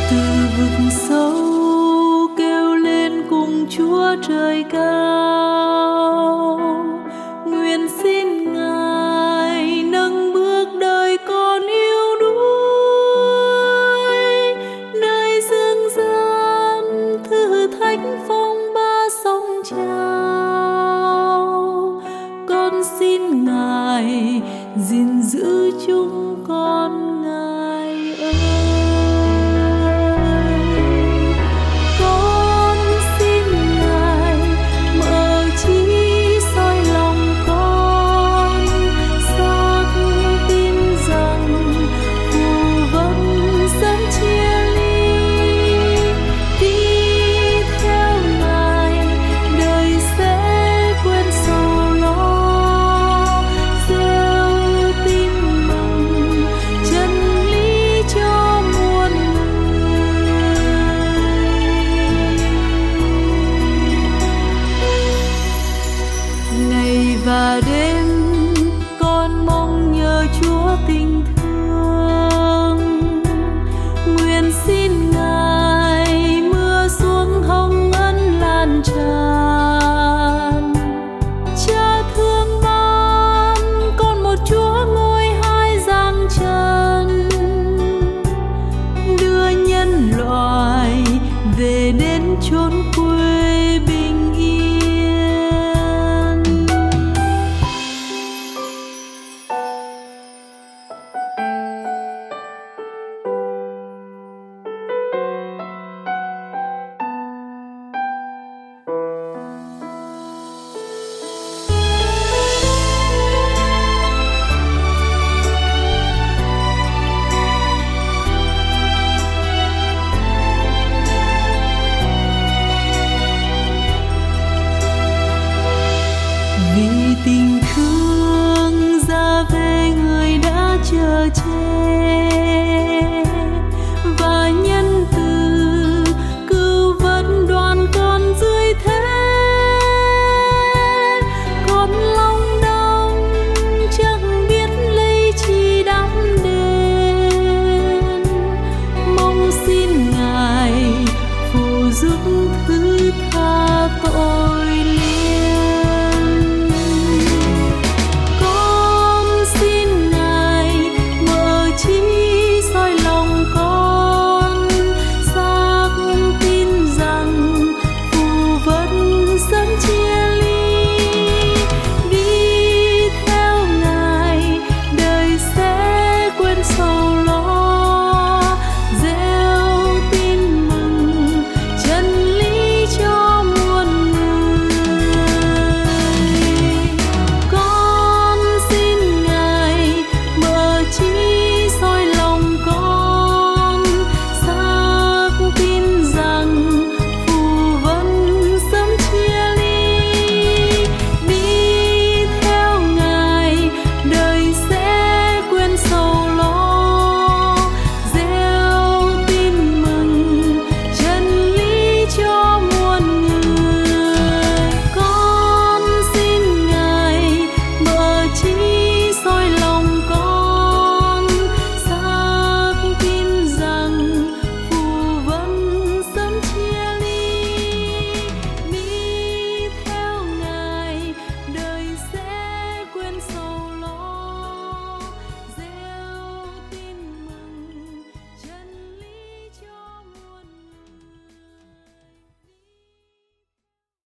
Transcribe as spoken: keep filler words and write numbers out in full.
từ vực sâu kêu lên cùng Chúa trời cao, nguyện xin Ngài nâng bước đời con yêu đuối, nơi dương gian thử thách phong ba sóng trào. Con xin Ngài gìn giữ chúng con Ngài ơi. Con xin Ngài mở trí soi lòng con, xác tin rằng phù vân sớm chia ly. Đi theo Ngài đời sẽ quên sầu lo, gieo tin mừng chân lý cho muôn người. Ngày và đêm con mong nhờ Chúa tình thương, nguyện xin